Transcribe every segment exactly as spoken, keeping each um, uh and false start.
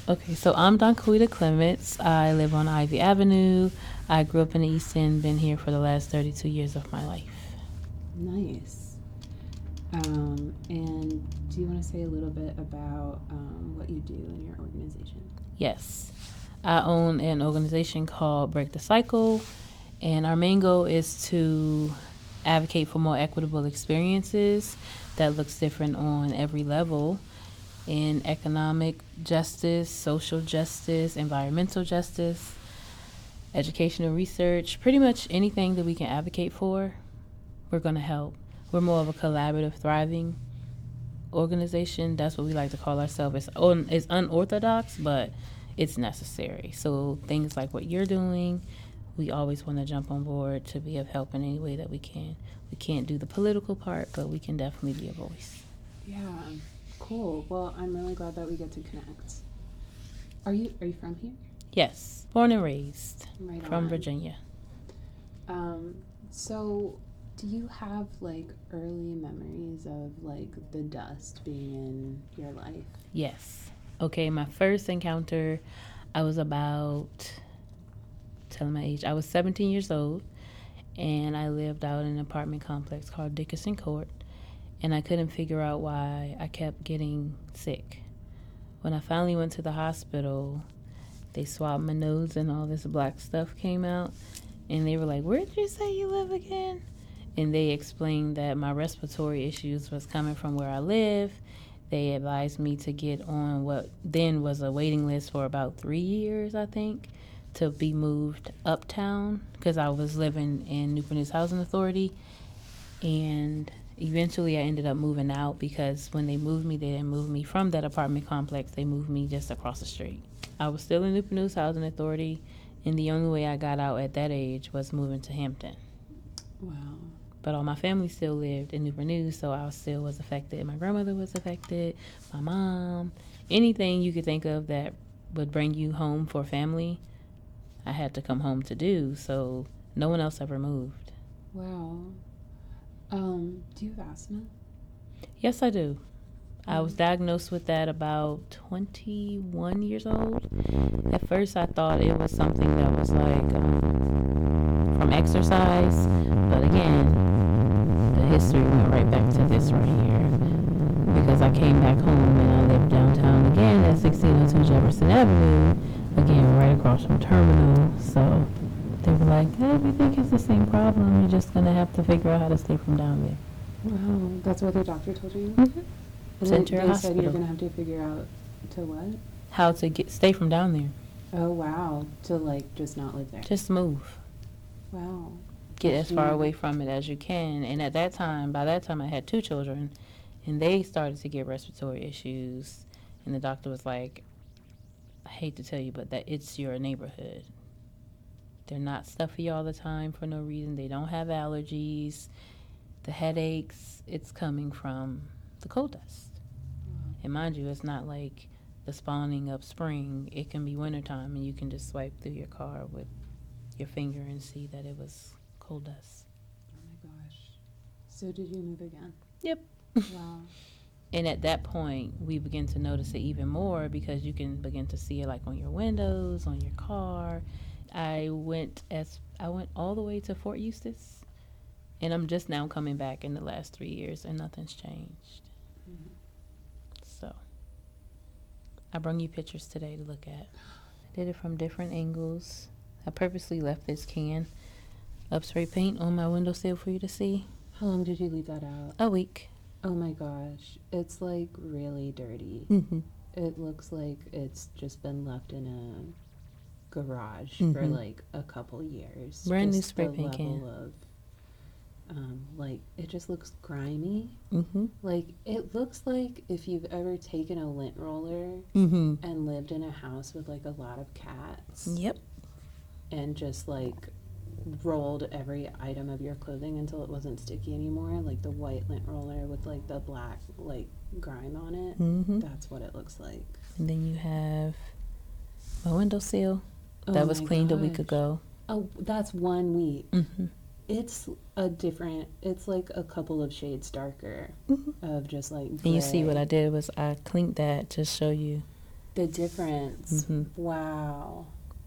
Okay, so I'm Donquita Clements. I live on Ivy Avenue. I grew up in the East End, been here for the last thirty-two years of my life. Nice. Um, and do you want to say a little bit about um, what you do in your organization? Yes. I own an organization called Break the Cycle, and our main goal is to advocate for more equitable experiences that looks different on every level in economic justice, social justice, environmental justice, educational research, pretty much anything that we can advocate for, we're going to help. We're more of a collaborative, thriving organization. That's what we like to call ourselves. It's, un- it's unorthodox, but it's necessary. So things like what you're doing, we always want to jump on board to be of help in any way that we can. We can't do the political part, but we can definitely be a voice. Yeah, cool. Well, I'm really glad that we get to connect. Are you are you from here? Yes, born and raised Right from on. Virginia. Um, so do you have like early memories of like the dust being in your life? Yes. Okay, my first encounter, I was about, telling my age, I was seventeen years old, and I lived out in an apartment complex called Dickerson Court, and I couldn't figure out why I kept getting sick. When I finally went to the hospital, they swabbed my nose and all this black stuff came out, and they were like, "Where did you say you live again?" And they explained that my respiratory issues was coming from where I live. They advised me to get on what then was a waiting list for about three years, I think, to be moved uptown because I was living in Newport News Housing Authority. And eventually I ended up moving out because when they moved me, they didn't move me from that apartment complex. They moved me just across the street. I was still in Newport News Housing Authority, and the only way I got out at that age was moving to Hampton. Wow. But all my family still lived in Newport News, so I still was affected. My grandmother was affected, my mom, anything you could think of that would bring you home for family, I had to come home to do. So no one else ever moved. Wow. Um, do you have asthma? Yes, I do. I was Mhm. diagnosed with that about twenty-one years old. At first, I thought it was something that was like um, from exercise, but again, the history went right back to this right here because I came back home and I lived downtown again at sixteen oh two Jefferson Avenue, again, right across from Terminal. So they were like, hey, we think it's the same problem. You're just going to have to figure out how to stay from down there. Wow, that's what the doctor told you? Mm-hmm. And Sent they, to a they said you're hospital. going to have to figure out to what? How to get stay from down there. Oh, wow. To like just not live there. Just move. Wow. Get as far Yeah. away from it as you can. And at that time, by that time, I had two children, and they started to get respiratory issues. And the doctor was like, I hate to tell you, but that it's your neighborhood. They're not stuffy all the time for no reason. They don't have allergies. The headaches, it's coming from the coal dust. And mind you, it's not like the spawning of spring. It can be wintertime, and you can just swipe through your car with your finger and see that it was coal dust. Oh my gosh. So did you move again? Yep. Wow. And at that point, we begin to notice it even more because you can begin to see it like on your windows, on your car. I went as I went all the way to Fort Eustis, and I'm just now coming back in the last three years, and nothing's changed. Mhm. So I brought you pictures today to look at. I did it from different angles. I purposely left this can of spray paint on my windowsill for you to see. How long did you leave that out? A week. Oh my gosh. It's like really dirty. Mm-hmm. It looks like it's just been left in a garage for Mhm. like a couple years. Brand new Just spray the paint level can. of um, like it just looks grimy. Mm-hmm. Like it looks like if you've ever taken a lint roller Mm-hmm. and lived in a house with like a lot of cats Yep. and just like rolled every item of your clothing until it wasn't sticky anymore, like the white lint roller with like the black like grime on it. Mm-hmm. That's what it looks like. And then you have my windowsill Oh that was my cleaned a week gosh. ago. Oh, that's one week. Mm-hmm. It's a different. It's like a couple of shades darker Mm-hmm. of just like. And you see what I gray. did was I cleaned that to show you The difference. Hmm. Wow.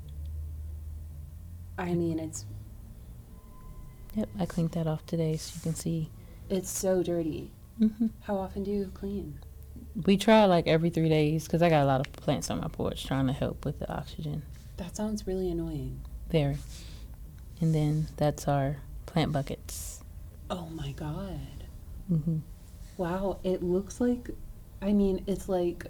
I mean, it's Yep, I cleaned that off today so you can see. it's so dirty. Hmm. How often do you clean? We try like every three days because I got a lot of plants on my porch trying to help with the oxygen. That sounds really annoying. Very. And then that's our plant buckets. Oh my god. Hmm. Wow, it looks like, I mean, it's like,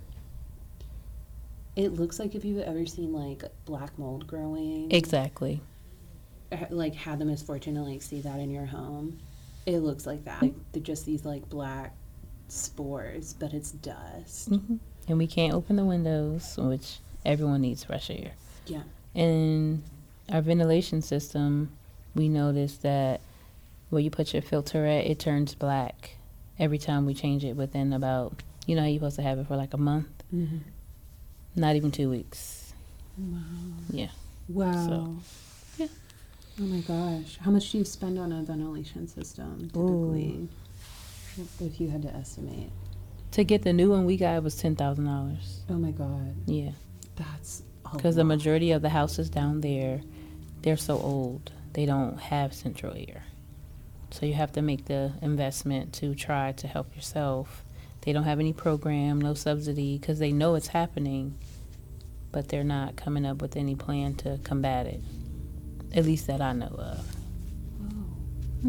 it looks like if you've ever seen like black mold growing. Exactly. uh, Like had the misfortune to like see that in your home. It looks like that. Like they're just these like black spores, but it's dust. Hmm. And we can't open the windows, which everyone needs fresh air. Yeah. And our ventilation system, we noticed that where you put your filter at, it turns black every time we change it within about, you know, how you're supposed to have it for like a month, Mm-hmm. not even two weeks. Wow. Yeah. Wow. So, yeah. Oh my gosh. How much do you spend on a ventilation system typically? If you had to estimate. To get the new one we got was ten thousand dollars. Oh my god. Yeah. That's a Because the lot. majority of the houses down there, they're so old, they don't have central air. So you have to make the investment to try to help yourself. They don't have any program, no subsidy, because they know it's happening, but they're not coming up with any plan to combat it. At least that I know of. Whoa.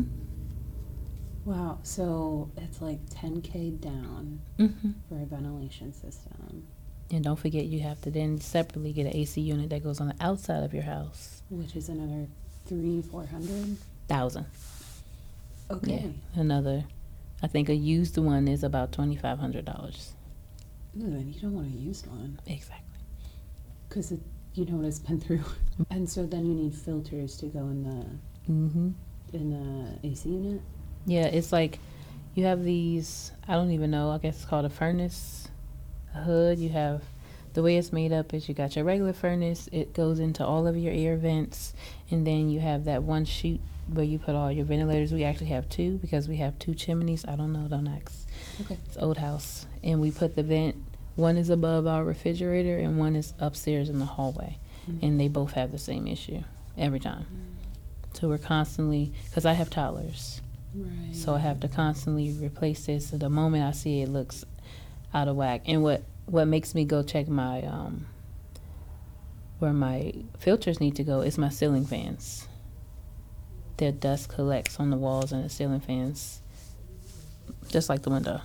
Wow. So it's like ten K down Mm-hmm. for a ventilation system, And don't forget, you have to then separately get an A C unit that goes on the outside of your house. which is another three, four hundred. Thousand. Okay. Yeah. Another, I think a used one is about twenty-five hundred dollars. Ooh, and you don't want to use one Exactly. because you know what it's been through. And so then you need filters to go in the Mm-hmm. in the A C unit. Yeah, it's like you have these, I don't even know, I guess it's called a furnace, a hood. You have, the way it's made up is you got your regular furnace, it goes into all of your air vents, and then you have that one chute where you put all your ventilators. We actually have two because we have two chimneys. I don't know, don't ask. Okay. It's old house. And we put the vent, one is above our refrigerator and one is upstairs in the hallway. Mm-hmm. And they both have the same issue every time. So we're constantly, because I have toddlers. Right. So I have to constantly replace this. So the moment I see it looks out of whack. And what, what makes me go check my, um, where my filters need to go is my ceiling fans. The dust collects on the walls and the ceiling fans, just like the window.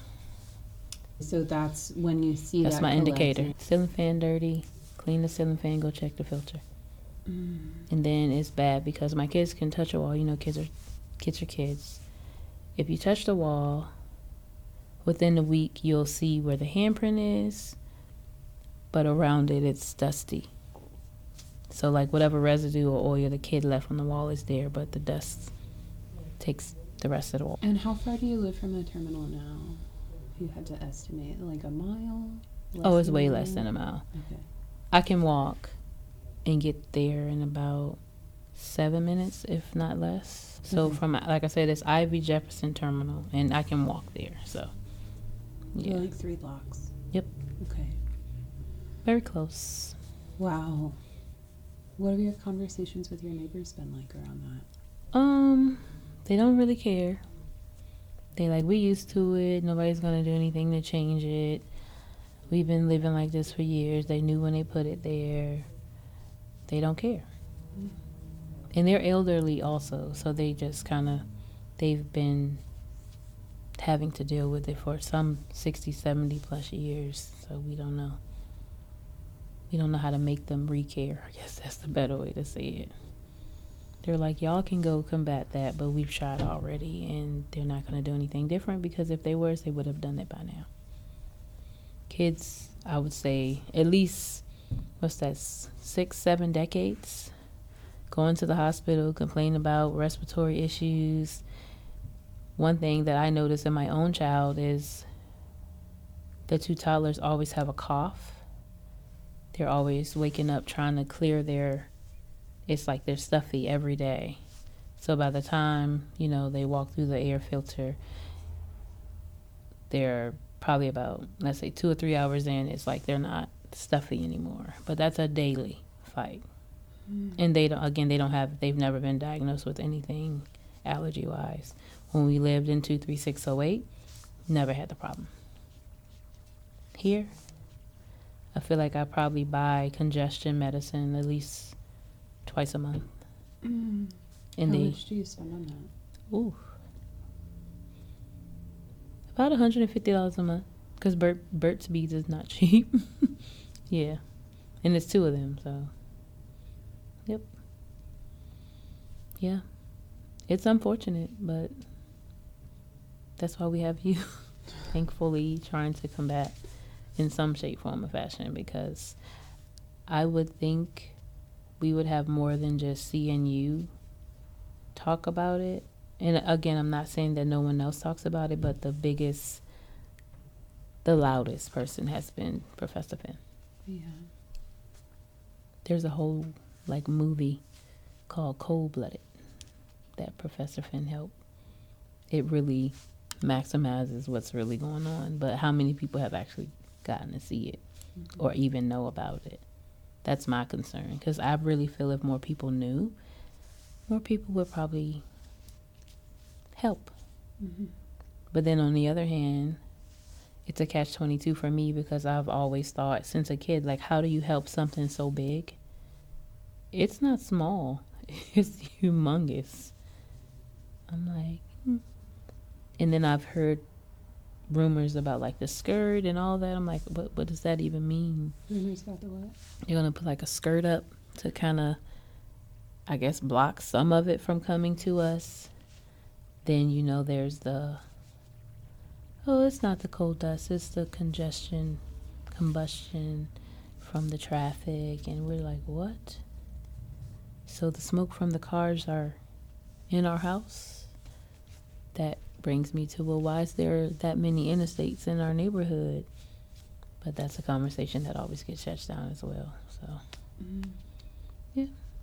So that's when you see That's that my indicator. collecting. Ceiling fan dirty, clean the ceiling fan, go check the filter. Mm. And then it's bad because my kids can touch a wall. You know, kids are kids are kids. If you touch the wall, within a week you'll see where the handprint is, but around it it's dusty. So like whatever residue or oil the kid left on the wall is there, but the dust takes the rest of the wall. And how far do you live from the terminal now? If you had to estimate, like a mile? Less Oh, it's than way a less mile? than a mile. Okay. I can walk and get there in about seven minutes, if not less. So Okay. from, like I said, it's Ivy Jefferson Terminal, and I can walk there. So, Yeah. yeah, Like three blocks. Yep. Okay. very close. Wow. What have your conversations with your neighbors been like around that? Um, they don't really care. They like, we used to it. Nobody's gonna do anything to change it. We've been living like this for years. They knew when they put it there. They don't care. And they're elderly also, so they just kind of, they've been having to deal with it for some sixty, seventy plus years, so we don't know. We don't know how to make them re-care. I guess that's the better way to say it. They're like, y'all can go combat that, but we've tried already, and they're not going to do anything different because if they were, they would have done it by now. Kids, I would say, at least, what's that, s- six, seven decades? Going to the hospital, complaining about respiratory issues. One thing that I noticed in my own child is the two toddlers always have a cough. They're always waking up trying to clear their, it's like they're stuffy every day. So by the time, you know, they walk through the air filter, they're probably about, let's say, two or three hours in. It's like they're not stuffy anymore. But that's a daily fight. Mm. And they don't, again, they don't have, they've never been diagnosed with anything allergy wise. When we lived in two three six oh eight, never had the problem. Here, I feel like I probably buy congestion medicine at least twice a month. Mm. And How they, much do you spend on that? ooh, about one hundred fifty dollars a month. Because Burt, Burt's Bees is not cheap. Yeah. And it's two of them, so. Yep. Yeah. It's unfortunate, but that's why we have you. Thankfully, trying to combat in some shape, form, or fashion, because I would think we would have more than just seeing you talk about it. And again, I'm not saying that no one else talks about it, but the biggest, the loudest person has been Professor Finn. Yeah. There's a whole like movie called Cold Blooded that Professor Finn helped. It really maximizes what's really going on, but how many people have actually gotten to see it Mm-hmm. or even know about it? That's my concern, because I really feel if more people knew, more people would probably help. Mm-hmm. But then on the other hand, it's a catch twenty-two for me, because I've always thought since a kid, like, how do you help something so big? It's not small. It's humongous. I'm like, hmm. And then I've heard rumors about like the skirt and all that. I'm like, what what does that even mean? Rumors about the what? You're gonna put like a skirt up to kind of, I guess, block some of it from coming to us. Then, you know, there's the, oh, it's not the coal dust, it's the congestion, combustion from the traffic. And we're like, what? So the smoke from the cars are in our house? That brings me to, well, why is there that many interstates in our neighborhood? But that's a conversation that always gets shut down as well. So, Mm-hmm. yeah.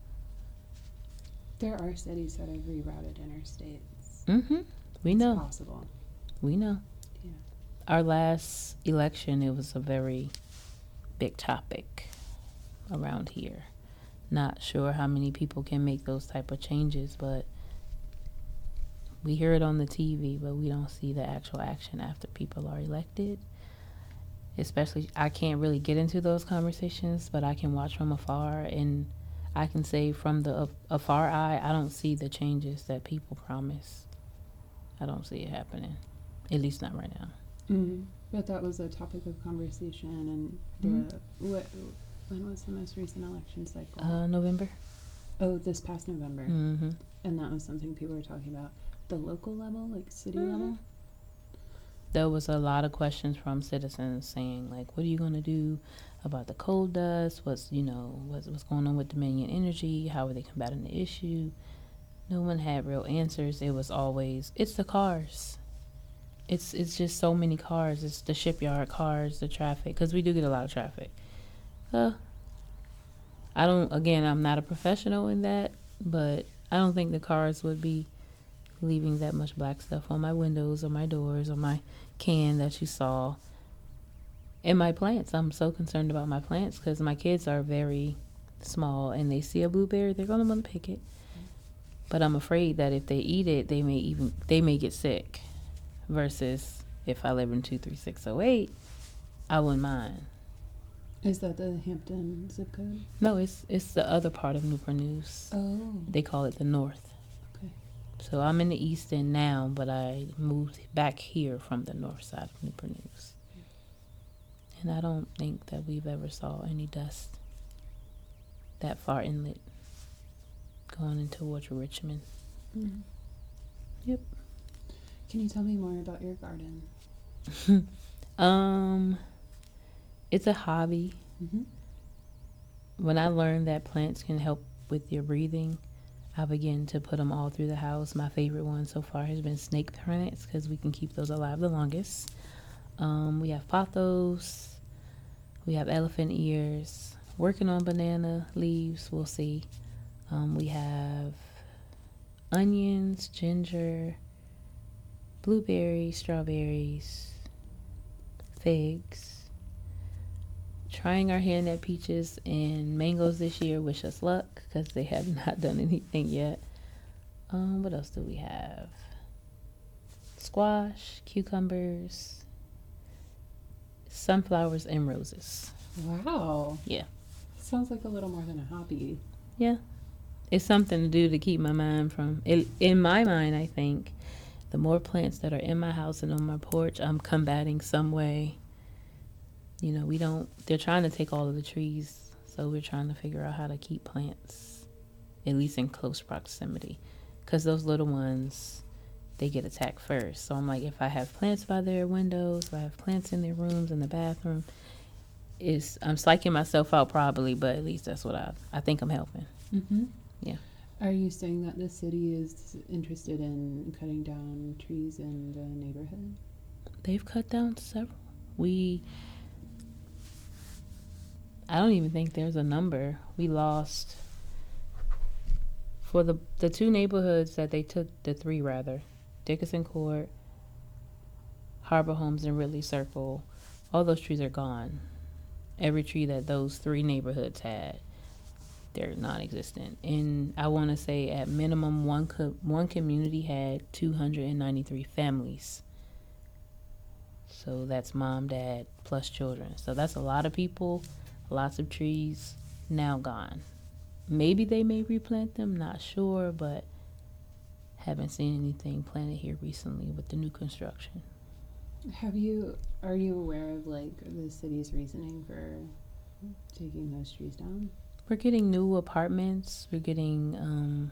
There are cities that have rerouted interstates. Mm-hmm. We It's know. possible. We know. Yeah. Our last election, it was a very big topic around here. Not sure how many people can make those type of changes, but we hear it on the T V, but we don't see the actual action after people are elected. Especially, I can't really get into those conversations, but I can watch from afar, and I can say from the af- afar eye, I don't see the changes that people promise. I don't see it happening, at least not right now. Mm-hmm. But that was a topic of conversation, and the what? When was the most recent election cycle? Uh, November. Oh, this past November, Mm-hmm. and that was something people were talking about. The local level, like city Mhm. level. There was a lot of questions from citizens saying, like, what are you going to do about the coal dust? What's, you know, what's, what's going on with Dominion Energy? How are they combating the issue? No one had real answers. It was always, it's the cars. It's it's just so many cars. It's the shipyard cars, the traffic, because we do get a lot of traffic. Uh, I don't, again, I'm not a professional in that, but I don't think the cars would be leaving that much black stuff on my windows or my doors or my can that you saw. And my plants, I'm so concerned about my plants because my kids are very small and they see a blueberry, they're going to want to pick it. But I'm afraid that if they eat it, they may even, they may get sick. Versus if I live in two three six oh eight, I wouldn't mind. Is that the Hampton zip code? No, it's it's the other part of Newport News. Oh. They call it the North. Okay. So I'm in the East End now, but I moved back here from the north side of Newport News. And I don't think that we've ever saw any dust that far inlet going in towards Richmond. Mm-hmm. Yep. Can you tell me more about your garden? um, it's a hobby. Mm-hmm. When I learned that plants can help with your breathing, I began to put them all through the house. My favorite one so far has been snake plants because we can keep those alive the longest. Um, we have pothos. We have elephant ears. Working on banana leaves, we'll see. Um, we have onions, ginger, blueberries, strawberries, figs. trying our hand at peaches and mangoes this year. Wish us luck because they have not done anything yet. Um, what else do we have? Squash, cucumbers, sunflowers, and roses. Wow. Yeah. Sounds like a little more than a hobby. Yeah. It's something to do to keep my mind from it, in my mind. I think the more plants that are in my house and on my porch, I'm combating some way. You know, we don't, they're trying to take all of the trees, so we're trying to figure out how to keep plants at least in close proximity, because those little ones, they get attacked first. So I'm like, if I have plants by their windows, if I have plants in their rooms, in the bathroom, is I'm psyching myself out probably, but at least that's what I I think I'm helping. Mm-hmm. Yeah. Are you saying that the city is interested in cutting down trees in the neighborhood? They've cut down several. We, I don't even think there's a number. We lost for the the two neighborhoods that they took, the three rather, Dickinson Court, Harbor Homes, and Ridley Circle. All those trees are gone. Every tree that those three neighborhoods had, they're non-existent. And I want to say at minimum one co- one community had two hundred ninety-three families. So that's mom, dad, plus children. So that's a lot of people, lots of trees now gone. Maybe they may replant them, not sure, but haven't seen anything planted here recently with the new construction. Have you, are you aware of like the city's reasoning for taking those trees down? We're getting new apartments. We're getting, um,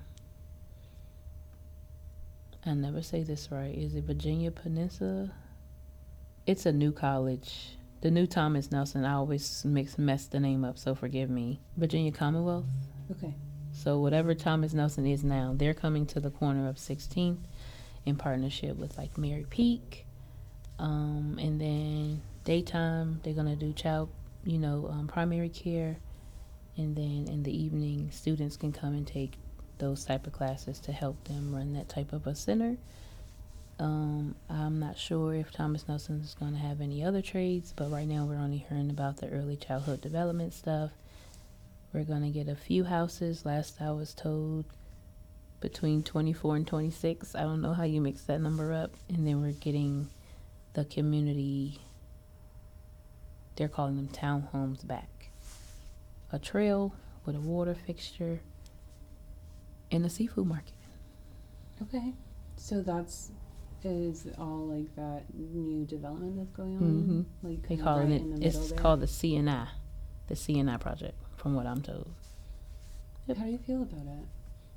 I never say this right. Is it Virginia Peninsula? It's a new college. The new Thomas Nelson. I always mix mess the name up, so forgive me. Virginia Commonwealth. Okay. So whatever Thomas Nelson is now, they're coming to the corner of sixteenth in partnership with like Mary Peak. Um, and then daytime, they're going to do child, you know, um, primary care. And then in the evening, students can come and take those type of classes to help them run that type of a center. Um, I'm not sure if Thomas Nelson is going to have any other trades, but right now we're only hearing about the early childhood development stuff. We're going to get a few houses. Last I was told between twenty-four and twenty-six. I don't know how you mix that number up. And then we're getting the community, they're calling them townhomes back. A trail with a water fixture and a seafood market. Okay. So that's, is all like that new development that's going on? Mm-hmm. Like They kind of call right it, in the it's middle there? called the C N I, the C N I project, from what I'm told. Yep. How do you feel about it?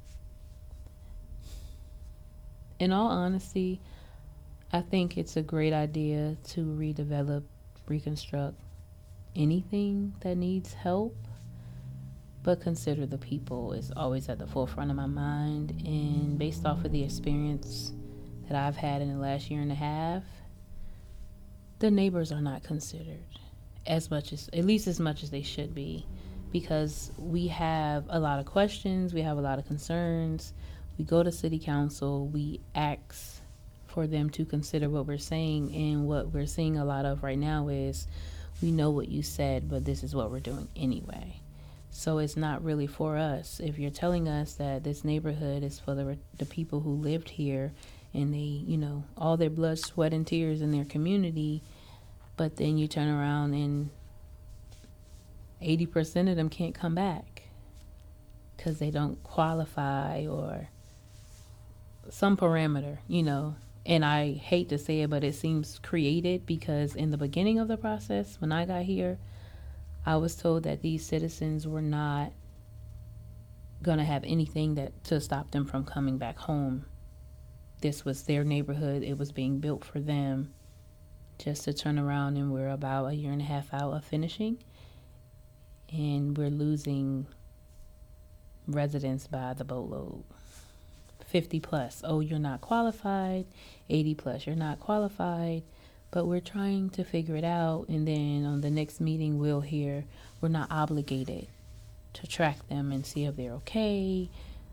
In all honesty, I think it's a great idea to redevelop, reconstruct anything that needs help, but consider the people is always at the forefront of my mind. And based off of the experience that I've had in the last year and a half, the neighbors are not considered as much as, at least as much as they should be, because we have a lot of questions, we have a lot of concerns. We go to city council, we ask for them to consider what we're saying, and what we're seeing a lot of right now is, we know what you said, but this is what we're doing anyway. So it's not really for us. If you're telling us that this neighborhood is for the the people who lived here, and they, you know, all their blood, sweat, and tears in their community, but then you turn around and eighty percent of them can't come back because they don't qualify or some parameter, you know. And I hate to say it, but it seems created, because in the beginning of the process, when I got here, I was told that these citizens were not going to have anything that to stop them from coming back home. This was their neighborhood. It was being built for them, just to turn around, and we're about a year and a half out of finishing, and we're losing residents by the boatload. fifty plus, oh, you're not qualified. eighty plus, you're not qualified. But we're trying to figure it out, and then on the next meeting we'll hear we're not obligated to track them and see if they're okay.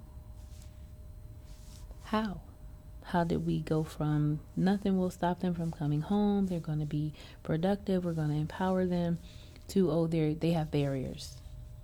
How? How did we go from nothing will stop them from coming home, they're going to be productive, we're going to empower them, to, oh, they they have barriers.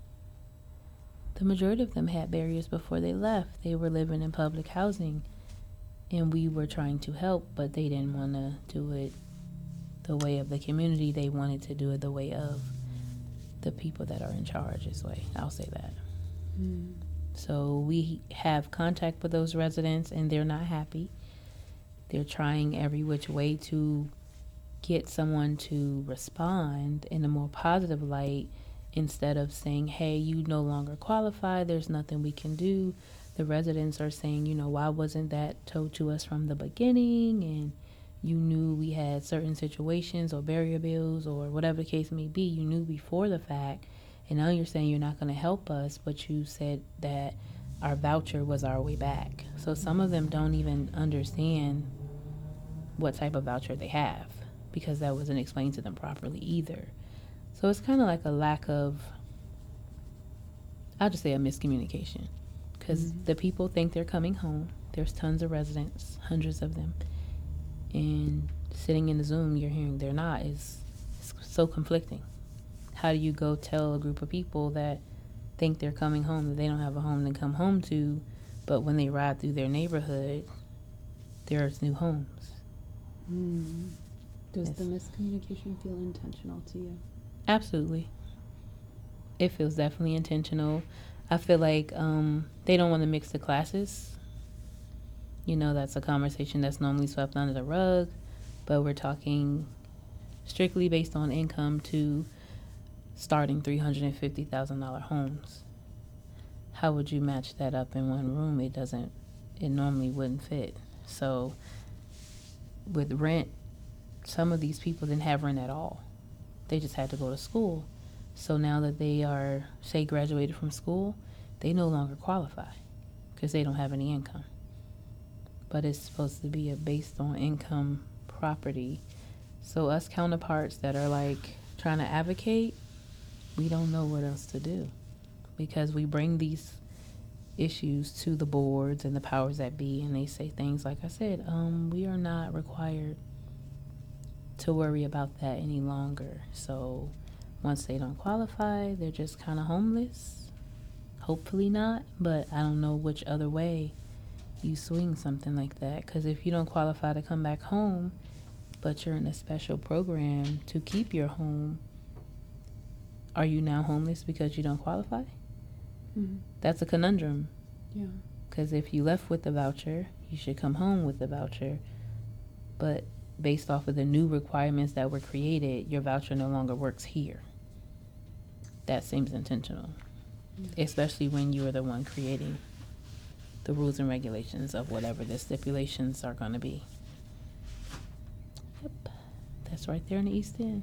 The majority of them had barriers before they left. They were living in public housing, and we were trying to help, but they didn't want to do it the way of the community. They wanted to do it the way of the people that are in charge this way. I'll say that. Mm. So we have contact with those residents, and they're not happy. They're trying every which way to get someone to respond in a more positive light, instead of saying, hey, you no longer qualify, there's nothing we can do. The residents are saying, you know, why wasn't that told to us from the beginning? And you knew we had certain situations or barrier bills or whatever the case may be. You knew before the fact. And now you're saying you're not going to help us, but you said that our voucher was our way back. So some of them don't even understand what type of voucher they have, because that wasn't explained to them properly either. So it's kind of like a lack of, I'll just say a miscommunication, because Mm-hmm. the people think they're coming home. There's tons of residents, hundreds of them. And sitting in the Zoom, you're hearing they're not, is so conflicting. How do you go tell a group of people that think they're coming home that they don't have a home to come home to, but when they ride through their neighborhood, there's new homes? Mm. Does Yes. the miscommunication feel intentional to you? Absolutely. It feels definitely intentional. I feel like um, they don't want to mix the classes. You know, that's a conversation that's normally swept under the rug, but we're talking strictly based on income to starting three hundred fifty thousand dollars homes. How would you match that up in one room? It doesn't, it normally wouldn't fit. So with rent, some of these people didn't have rent at all. They just had to go to school. So now that they are, say, graduated from school, they no longer qualify because they don't have any income. But it's supposed to be a based on income property. So us counterparts that are like trying to advocate, we don't know what else to do, because we bring these issues to the boards and the powers that be, and they say things like I said, um, we are not required to worry about that any longer. So once they don't qualify, they're just kind of homeless. Hopefully not, but I don't know which other way you swing something like that, because if you don't qualify to come back home, but you're in a special program to keep your home, are you now homeless because you don't qualify? Mm-hmm. That's a conundrum, Yeah. because if you left with the voucher, you should come home with the voucher. But based off of the new requirements that were created, your voucher no longer works here. That seems intentional, Yeah. especially when you are the one creating the rules and regulations of whatever the stipulations are going to be. Yep, that's right there in the East End.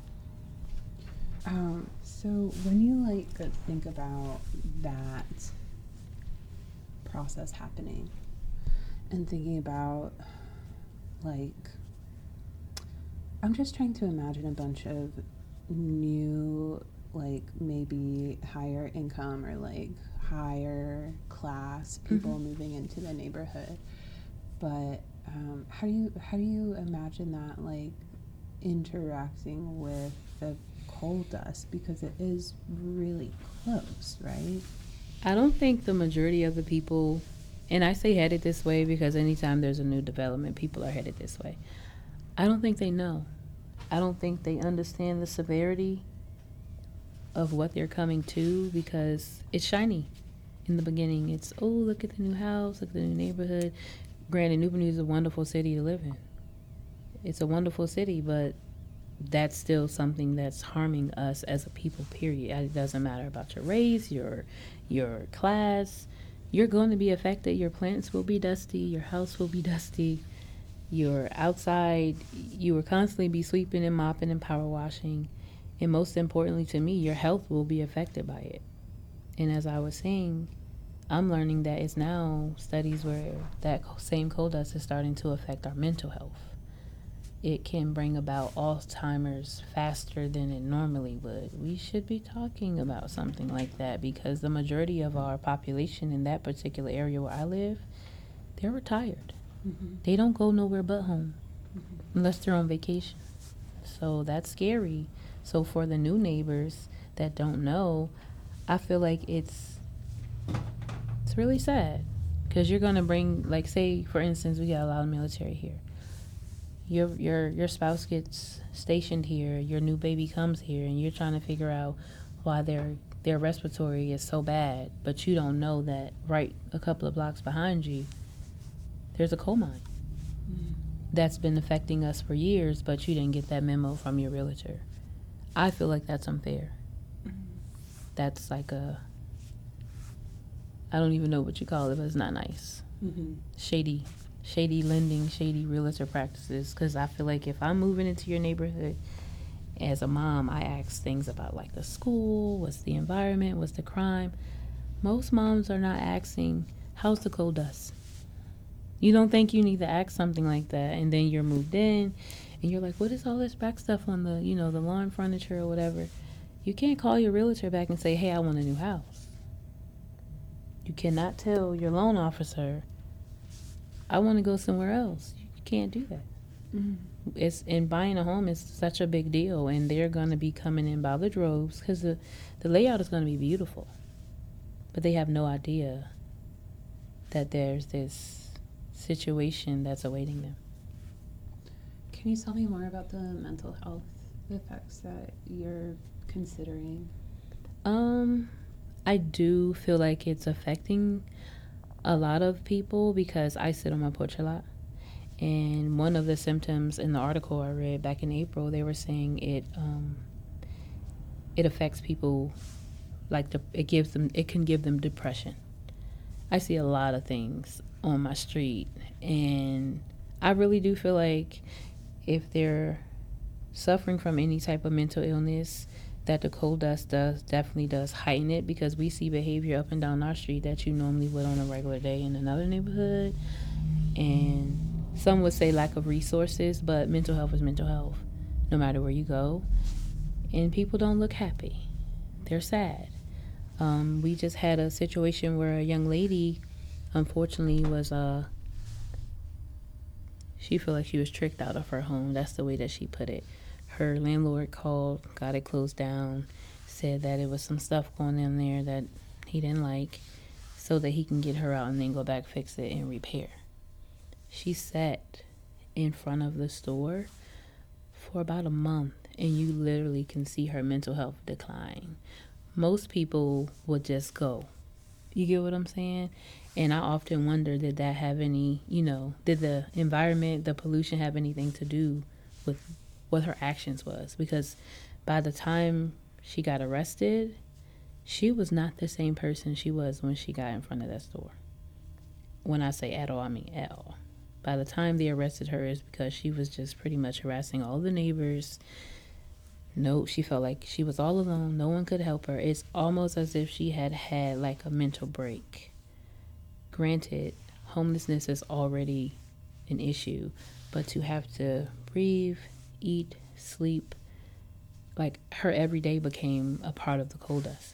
Um, so when you like think about that process happening and thinking about like, I'm just trying to imagine a bunch of new, like maybe higher income or like higher class people Mhm. moving into the neighborhood. But um, how do you how do you imagine that like interacting with the coal dust, because it is really close, right? I don't think the majority of the people, and I say headed this way because anytime there's a new development, people are headed this way. I don't think they know. I don't think they understand the severity of what they're coming to, because it's shiny. In the beginning, it's, oh, look at the new house, look at the new neighborhood. Granted, Newport News is a wonderful city to live in. It's a wonderful city, but that's still something that's harming us as a people, period. It doesn't matter about your race, your your class. You're going to be affected. Your plants will be dusty. Your house will be dusty. Your outside, you will constantly be sweeping and mopping and power washing. And most importantly to me, your health will be affected by it. And as I was saying, I'm learning that it's now studies where that same coal dust is starting to affect our mental health. It can bring about Alzheimer's faster than it normally would. We should be talking about something like that, because the majority of our population in that particular area where I live, they're retired. Mm-hmm. They don't go nowhere but home Mm-hmm. unless they're on vacation. So that's scary So for the new neighbors that don't know, I feel like it's it's really sad because you're gonna bring, like, say for instance, we got a lot of military here. Your your your spouse gets stationed here. Your new baby comes here, and you're trying to figure out why their their respiratory is so bad, but you don't know that right a couple of blocks behind you, there's a coal mine Mm. that's been affecting us for years, but you didn't get that memo from your realtor. I feel like that's unfair. Mm. That's like a, I don't even know what you call it, but it's not nice. Mm-hmm. Shady, shady lending, shady realtor practices. Because I feel like if I'm moving into your neighborhood as a mom, I ask things about like the school, what's the environment, what's the crime. Most moms are not asking, how's the coal dust? You don't think you need to ask something like that, and then you're moved in, and you're like, what is all this back stuff on the, you know, the lawn furniture or whatever? You can't call your realtor back and say, hey, I want a new house. You cannot tell your loan officer, I want to go somewhere else. You can't do that. Mm. It's and buying a home is such a big deal, and they're going to be coming in by the droves because the, the layout is going to be beautiful, but they have no idea that there's this situation that's awaiting them. Can you tell me more about the mental health effects that you're considering? Um, I do feel like it's affecting a lot of people because I sit on my porch a lot. And one of the symptoms in the article I read back in April, they were saying it um, it affects people like the, it gives them it can give them depression. I see a lot of things on my street, and I really do feel like if they're suffering from any type of mental illness, that the coal dust does definitely does heighten it because we see behavior up and down our street that you normally would on a regular day in another neighborhood. And some would say lack of resources, but mental health is mental health no matter where you go. And people don't look happy. They're sad. Um, we just had a situation where a young lady, unfortunately, was uh, she felt like she was tricked out of her home. That's the way that she put it. Her landlord called, got it closed down, said that it was some stuff going in there that he didn't like, so that he can get her out and then go back, fix it, and repair. She sat in front of the store for about a month, and you literally can see her mental health decline. Most people would just go. You get what I'm saying? And I often wonder, did that have any, you know, did the environment, the pollution have anything to do with what her actions was? Because by the time she got arrested, she was not the same person she was when she got in front of that store. When I say at all, I mean at all. By the time they arrested her, is because she was just pretty much harassing all the neighbors. No, she felt like she was all alone. No one could help her. It's almost as if she had had like a mental break. Granted, homelessness is already an issue, but to have to breathe, eat, sleep, like her everyday became a part of the coal dust.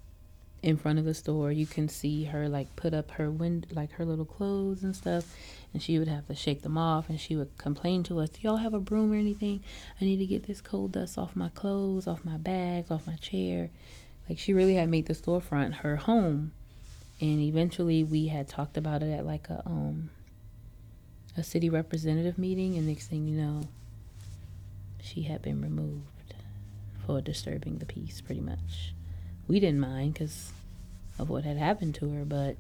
In front of the store, you can see her like put up her wind, like her little clothes and stuff, and she would have to shake them off, and she would complain to us, do y'all have a broom or anything? I need to get this coal dust off my clothes, off my bags, off my chair. Like, she really had made the storefront her home. And eventually we had talked about it at like a um a city representative meeting, and next thing you know, she had been removed for disturbing the peace, pretty much. We didn't mind because of what had happened to her, but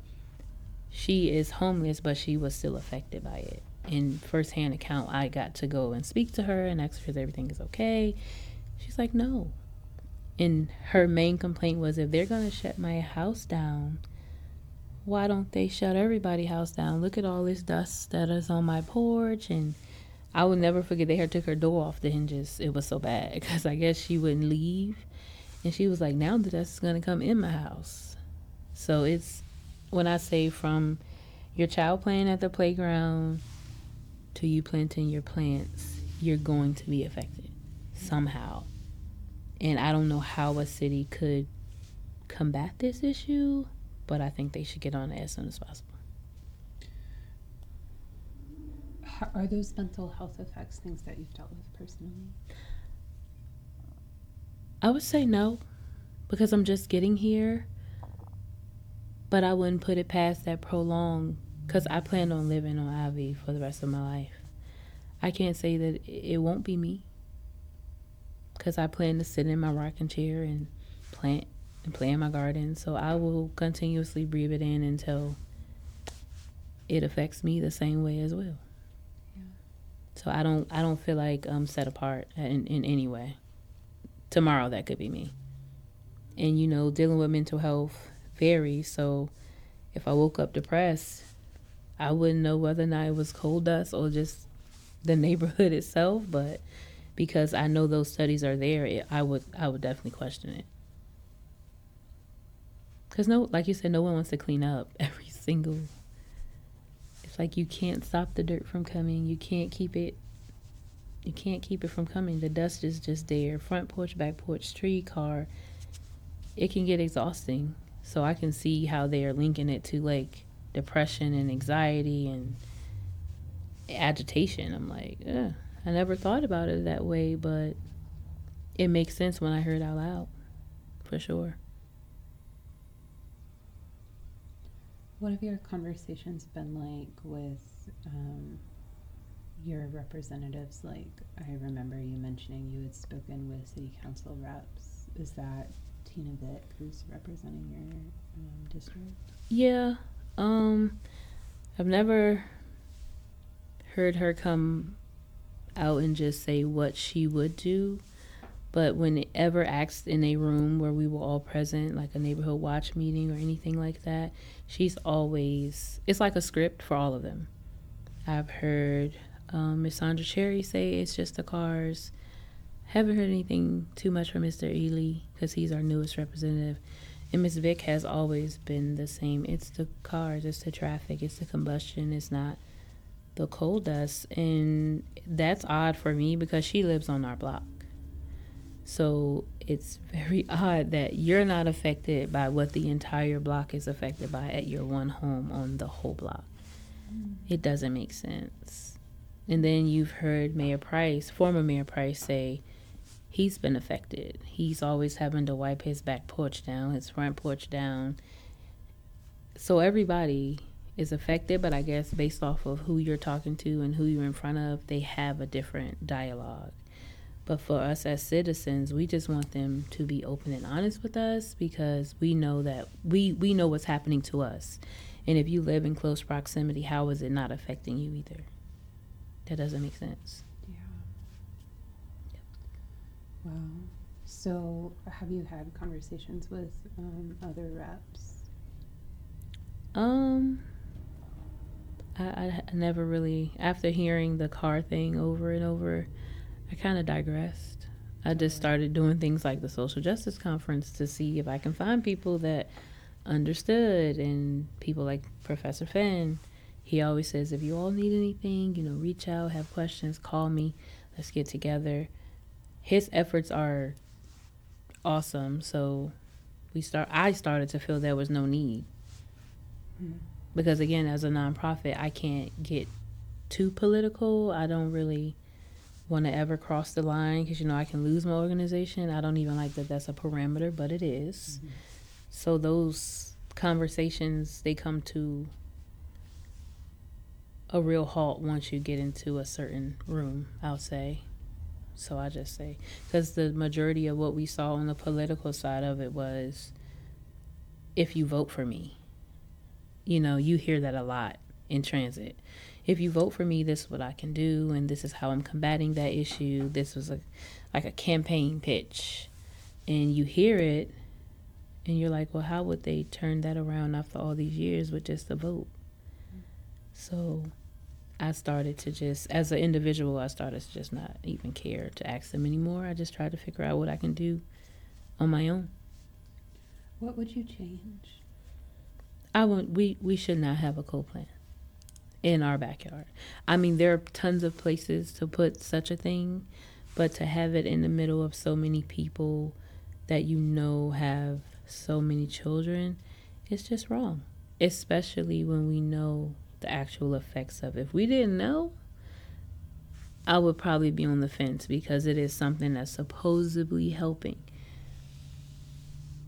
she is homeless, but she was still affected by it. In firsthand account, I got to go and speak to her and ask her if everything is okay. She's like, no. And her main complaint was, if they're going to shut my house down, why don't they shut everybody's house down? Look at all this dust that is on my porch. And I will never forget, they had took her door off the hinges. It was so bad because I guess she wouldn't leave. And she was like, now the dust is going to come in my house. So it's, when I say from your child playing at the playground to you planting your plants, you're going to be affected somehow. And I don't know how a city could combat this issue, but I think they should get on it as soon as possible. How, are those mental health effects things that you've dealt with personally? I would say no because I'm just getting here, but I wouldn't put it past that prolonged because I plan on living on Ivy for the rest of my life. I can't say that it won't be me because I plan to sit in my rocking chair and plant and play in my garden. So I will continuously breathe it in until it affects me the same way as well. Yeah. So I don't I don't feel like I'm set apart in, in any way. Tomorrow that could be me. And you know, dealing with mental health varies. So if I woke up depressed, I wouldn't know whether or not it was coal dust or just the neighborhood itself. But because I know those studies are there, it, I would I would definitely question it. Because no, like you said, no one wants to clean up every single. It's like you can't stop the dirt from coming. You can't keep it. You can't keep it from coming. The dust is just there. Front porch, back porch, tree, car. It can get exhausting. So I can see how they are linking it to like depression and anxiety and agitation. I'm like, ugh. I never thought about it that way, but it makes sense when I hear it out loud, for sure. What have your conversations been like with um, your representatives? Like, I remember you mentioning you had spoken with city council reps. Is that Tina Vick who's representing your um, district? Yeah. Um, I've never heard her come out and just say what she would do. But whenever asked in a room where we were all present, like a neighborhood watch meeting or anything like that, she's always, it's like a script for all of them. I've heard um, Miss Sandra Cherry say it's just the cars. Haven't heard anything too much from Mister Ely because he's our newest representative. And Miss Vick has always been the same. It's the cars, it's the traffic, it's the combustion, it's not the coal dust. And that's odd for me because she lives on our block. So it's very odd that you're not affected by what the entire block is affected by at your one home on the whole block. Mm. It doesn't make sense. And then you've heard Mayor Price, former Mayor Price, say he's been affected. He's always having to wipe his back porch down, his front porch down. So everybody is affected, but I guess based off of who you're talking to and who you're in front of, they have a different dialogue. But for us as citizens, we just want them to be open and honest with us because we know that we, we know what's happening to us. And if you live in close proximity, how is it not affecting you either? That doesn't make sense. Yeah. Yep. Wow. So have you had conversations with um, other reps? Um, I, I, I never really, after hearing the car thing over and over, I kind of digressed. I just started doing things like the social justice conference to see if I can find people that understood, and people like Professor Fenn. He always says, if you all need anything, you know, reach out, have questions, call me, let's get together. His efforts are awesome. So we start. I started to feel there was no need. Mm-hmm. Because again, as a nonprofit, I can't get too political. I don't really want to ever cross the line because, you know, I can lose my organization. I don't even like that that's a parameter, but it is. Mm-hmm. So those conversations, they come to a real halt once you get into a certain room, I'll say. So I just say, because the majority of what we saw on the political side of it was, if you vote for me, you know, you hear that a lot in transit. If you vote for me, this is what I can do, and this is how I'm combating that issue. This was a, like a campaign pitch. And you hear it, and you're like, well, how would they turn that around after all these years with just a vote? Mm-hmm. So I started to just, as an individual, I started to just not even care to ask them anymore. I just tried to figure out what I can do on my own. What would you change? I would, we, we should not have a coal plant in our backyard. I mean, there are tons of places to put such a thing, but to have it in the middle of so many people that you know have so many children, it's just wrong. Especially when we know the actual effects of it. If we didn't know, I would probably be on the fence because it is something that's supposedly helping.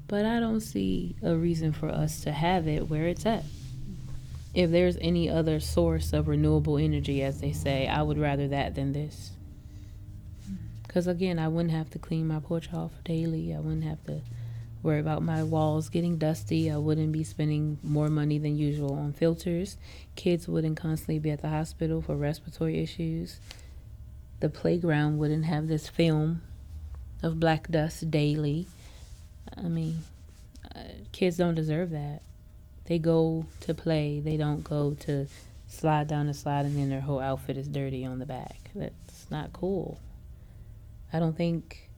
but I don't see a reason for us to have it where it's at. If there's any other source of renewable energy, as they say, I would rather that than this. Because again, I wouldn't have to clean my porch off daily. I wouldn't have to worry about my walls getting dusty. I wouldn't be spending more money than usual on filters. Kids wouldn't constantly be at the hospital for respiratory issues. The playground wouldn't have this film of black dust daily. I mean, uh, kids don't deserve that. They go to play. They don't go to slide down the slide and then their whole outfit is dirty on the back. That's not cool. I don't think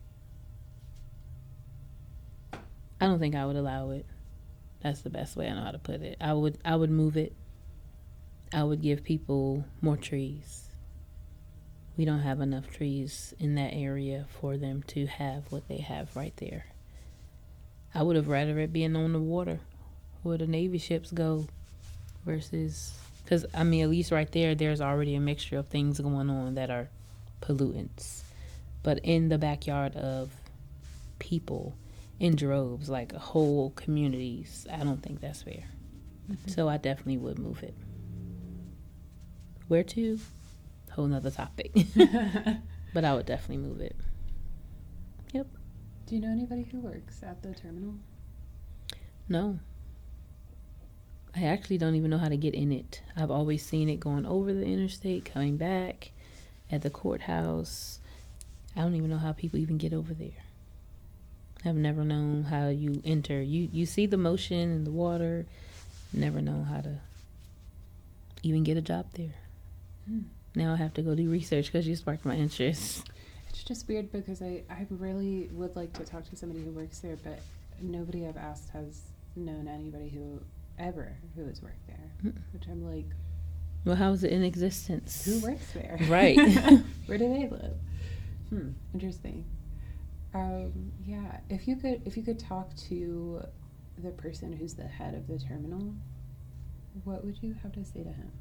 I don't think I would allow it. That's the best way I know how to put it. I would I would move it. I would give people more trees. We don't have enough trees in that area for them to have what they have right there. I would have rather it being on the water where the Navy ships go versus, because I mean, at least right there, there's already a mixture of things going on that are pollutants. But in the backyard of people in droves, like whole communities, I don't think that's fair. Mm-hmm. So I definitely would move it. Where to? Whole nother topic. But I would definitely move it. Yep. Do you know anybody who works at the terminal? No. I actually don't even know how to get in it. I've always seen it going over the interstate, coming back at the courthouse. I don't even know how people even get over there. I've never known how you enter. You you see the motion in the water. Never know how to even get a job there. Hmm. Now I have to go do research because you sparked my interest. It's just weird because I, I really would like to talk to somebody who works there, but nobody I've asked has known anybody who ever who has worked there. Mm. Which I'm like, well, how is it in existence? Who works there? Right. Where do they live? Hmm. Interesting. Um, yeah. If you could if you could talk to the person who's the head of the terminal, what would you have to say to him?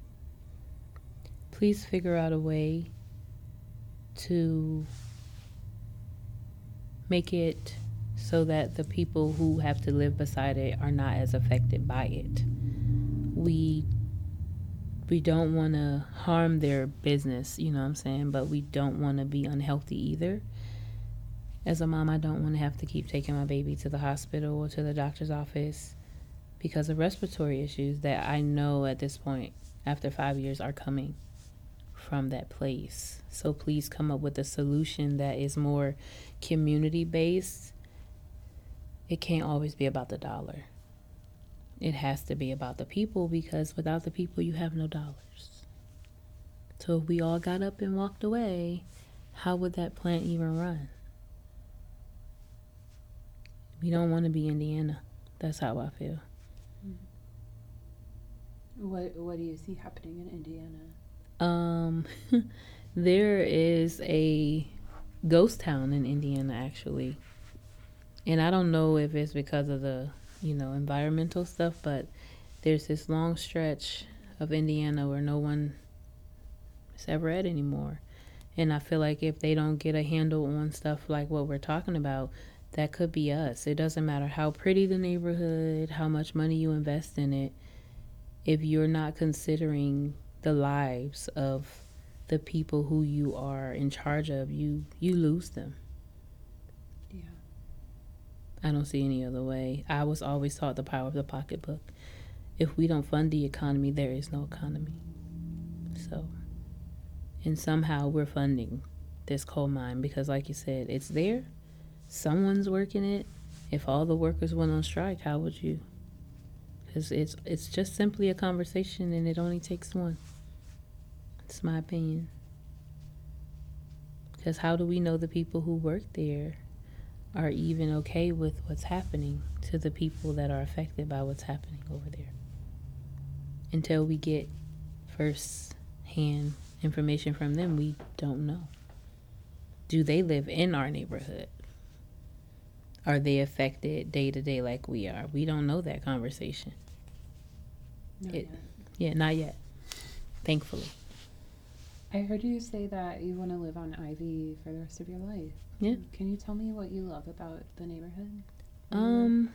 Please figure out a way to make it so that the people who have to live beside it are not as affected by it. We we don't want to harm their business, you know what I'm saying, but we don't want to be unhealthy either. As a mom, I don't want to have to keep taking my baby to the hospital or to the doctor's office because of respiratory issues that I know at this point, after five years, are coming from that place. So please come up with a solution that is more community-based. It can't always be about the dollar. It has to be about the people, because without the people, you have no dollars. So if we all got up and walked away, how would that plant even run? We don't want to be Indiana. That's how I feel. What What do you see happening in Indiana? Um, there is a ghost town in Indiana, actually. And I don't know if it's because of the, you know, environmental stuff, but there's this long stretch of Indiana where no one is ever at anymore. And I feel like if they don't get a handle on stuff like what we're talking about, that could be us. It doesn't matter how pretty the neighborhood, how much money you invest in it. If you're not considering the lives of the people who you are in charge of, you you lose them. Yeah. I don't see any other way. I was always taught the power of the pocketbook. If we don't fund the economy, there is no economy. So, and somehow we're funding this coal mine because, like you said, it's there. Someone's working it. If all the workers went on strike, how would you? Because it's it's just simply a conversation, and it only takes one. It's my opinion. Because how do we know the people who work there are even okay with what's happening to the people that are affected by what's happening over there? Until we get first-hand information from them, we don't know. Do they live in our neighborhood? Are they affected day to day like we are? We don't know that conversation. Not it, yet. Yeah, not yet. Thankfully. I heard you say that you want to live on Ivy for the rest of your life. Yeah. Can you tell me what you love about the neighborhood? Um,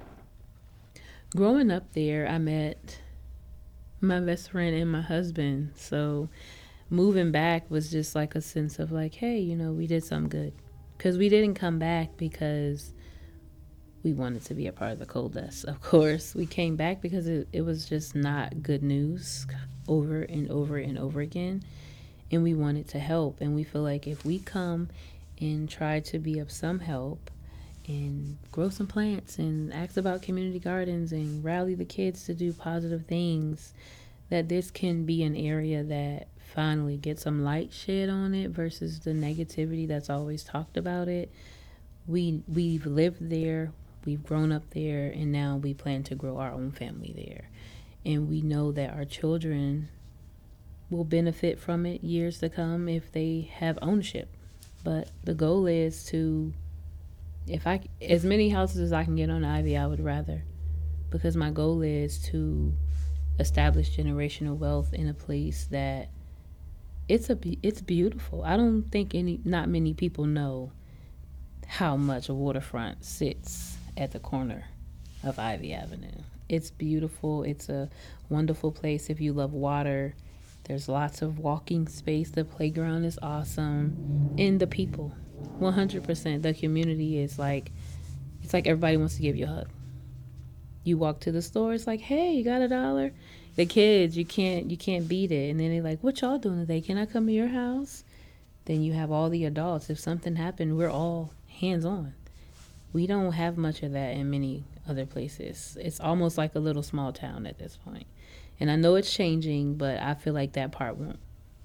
growing up there, I met my best friend and my husband. So moving back was just like a sense of like, hey, you know, we did something good. Because we didn't come back because we wanted to be a part of the coal dust. Of course, we came back because it, it was just not good news over and over and over again. And we wanted to help. And we feel like if we come and try to be of some help and grow some plants and ask about community gardens and rally the kids to do positive things, that this can be an area that finally gets some light shed on it versus the negativity that's always talked about it. We we've lived there, we've grown up there, and now we plan to grow our own family there. And we know that our children will benefit from it years to come if they have ownership. But the goal is to, if I, as many houses as I can get on Ivy, I would rather, because my goal is to establish generational wealth in a place that it's a it's beautiful. I don't think any not many people know how much a waterfront sits at the corner of Ivy Avenue. It's beautiful. It's a wonderful place if you love water. There's lots of walking space. The playground is awesome. And the people, one hundred percent. The community is like, it's like everybody wants to give you a hug. You walk to the store, it's like, hey, you got a dollar? The kids, you can't you can't beat it. And then they're like, what y'all doing today? Can I come to your house? Then you have all the adults. If something happened, we're all hands on. We don't have much of that in many other places. It's almost like a little small town at this point. And I know it's changing, but I feel like that part won't.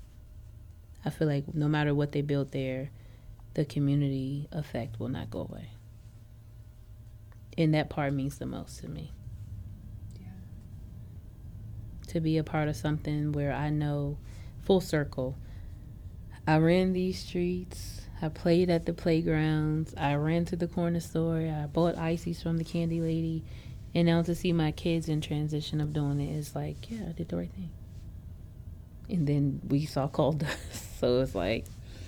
I feel like no matter what they build there, the community effect will not go away. And that part means the most to me. Yeah. To be a part of something where I know, full circle, I ran these streets, I played at the playgrounds, I ran to the corner store, I bought ices from the candy lady, and now to see my kids in transition of doing it is like, yeah, I did the right thing. And then we saw coal dust, so it's like,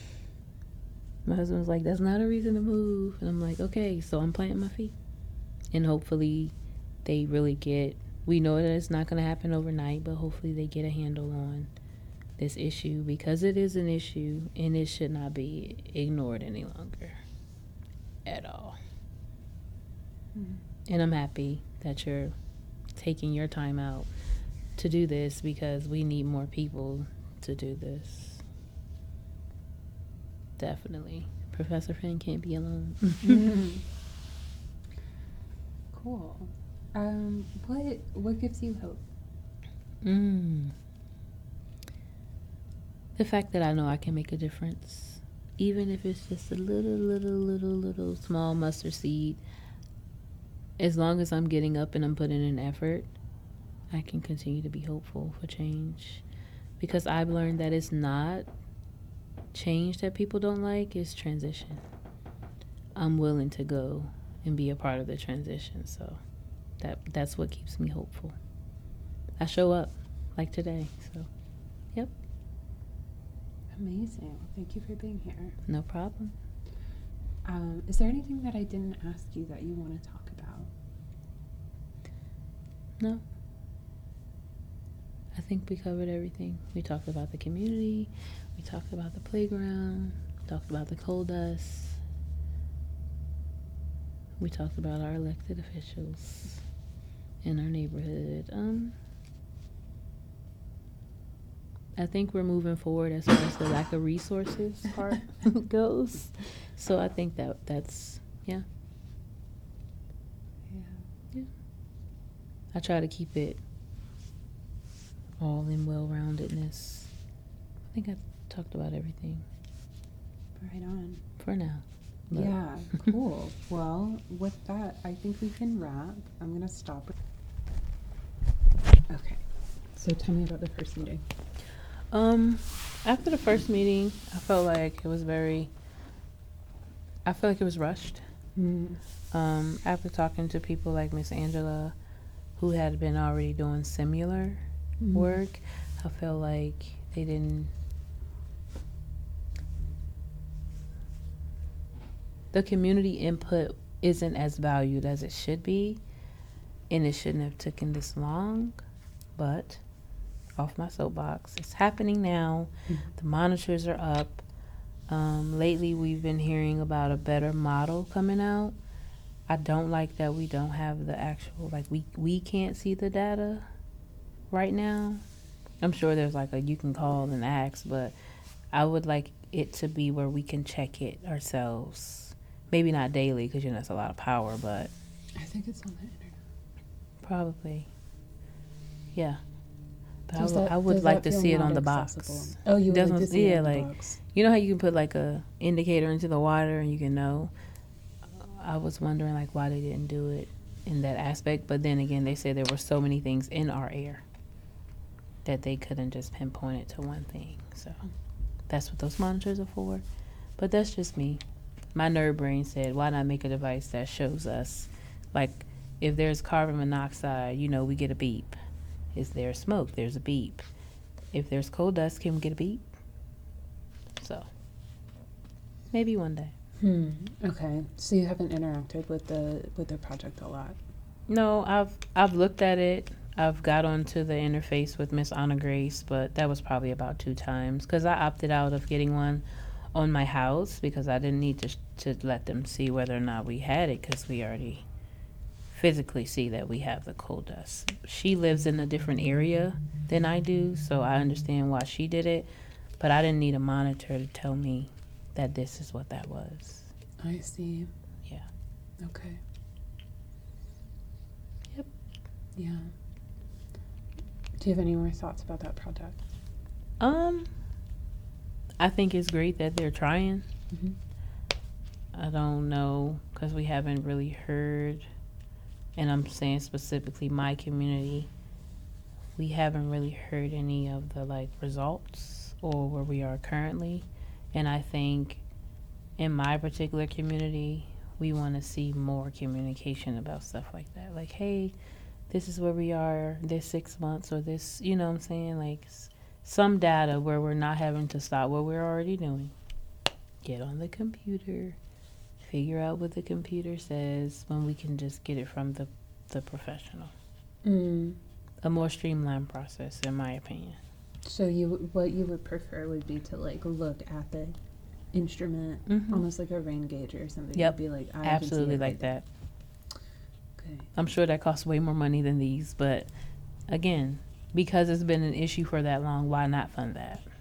my husband was like, that's not a reason to move. And I'm like, okay, so I'm planting my feet. And hopefully they really get, we know that it's not going to happen overnight, but hopefully they get a handle on this issue, because it is an issue and it should not be ignored any longer at all. Mm. And I'm happy that you're taking your time out to do this, because we need more people to do this. Definitely. Professor Finn can't be alone. Mm. Cool. Um, what what gives you hope? Mm. The fact that I know I can make a difference, even if it's just a little, little, little, little small mustard seed. As long as I'm getting up and I'm putting in effort, I can continue to be hopeful for change. Because I've learned that it's not change that people don't like, it's transition. I'm willing to go and be a part of the transition, so that that's what keeps me hopeful. I show up, like today, so yep. Amazing. Thank you for being here. No problem. Um, is there anything that I didn't ask you that you want to talk about? No. I think we covered everything. We talked about the community, we talked about the playground, talked about the coal dust, we talked about our elected officials in our neighborhood. Um, I think we're moving forward as far as the lack of resources part goes. So I think that that's, yeah. Yeah. Yeah. I try to keep it all in well-roundedness. I think I talked about everything. Right on. For now. But. Yeah, cool. Well, with that, I think we can wrap. I'm going to stop. Okay. So tell me about the first meeting. Um, after the first meeting, I felt like it was very, I feel like it was rushed. Mm. Um, after talking to people like Miss Angela, who had been already doing similar mm. work, I felt like they didn't, the community input isn't as valued as it should be, and it shouldn't have taken this long. But off my soapbox, it's happening now. Mhm. The monitors are up. Um, lately, we've been hearing about a better model coming out. I don't like that we don't have the actual, like, we we can't see the data right now. I'm sure there's like a you can call and ask, but I would like it to be where we can check it ourselves. Maybe not daily because you know it's a lot of power, but I think it's on the internet. probably, yeah. But I Does would, that- I would does like that to feel see it not on the accessible? box. Oh, you would like Doesn't- to see it yeah, on the like box. you know how you can put like a indicator into the water and you can know. I was wondering like why they didn't do it in that aspect, but then again, they said there were so many things in our air that they couldn't just pinpoint it to one thing. So that's what those monitors are for. But that's just me. My nerd brain said, why not make a device that shows us, like, if there's carbon monoxide, you know, we get a beep. Is there smoke? There's a beep. If there's coal dust, can we get a beep? So maybe one day. Hmm. Okay. So you haven't interacted with the with the project a lot. No, I've I've looked at it. I've got onto the interface with Miss Anna Grace, but that was probably about two times because I opted out of getting one on my house because I didn't need to to let them see whether or not we had it because we already physically see that we have the coal dust. She lives in a different area than I do, so I understand why she did it, but I didn't need a monitor to tell me that this is what that was. I see. Yeah. Okay. Yep. Yeah. Do you have any more thoughts about that project? Um, I think it's great that they're trying. Mm-hmm. I don't know because we haven't really heard, and I'm saying specifically my community, we haven't really heard any of the like results or where we are currently. And I think in my particular community, we want to see more communication about stuff like that. Like, hey, this is where we are this six months or this, you know what I'm saying? Like s- some data where we're not having to stop what we're already doing. Get on the computer, figure out what the computer says when we can just get it from the, the professional. Mm. A more streamlined process, in my opinion. So you, what you would prefer would be to like look at the instrument, Mhm. almost like a rain gauge or something. Yep. Be like, I Absolutely can see it like right there. that. Okay. I'm sure that costs way more money than these, but again, because it's been an issue for that long, why not fund that?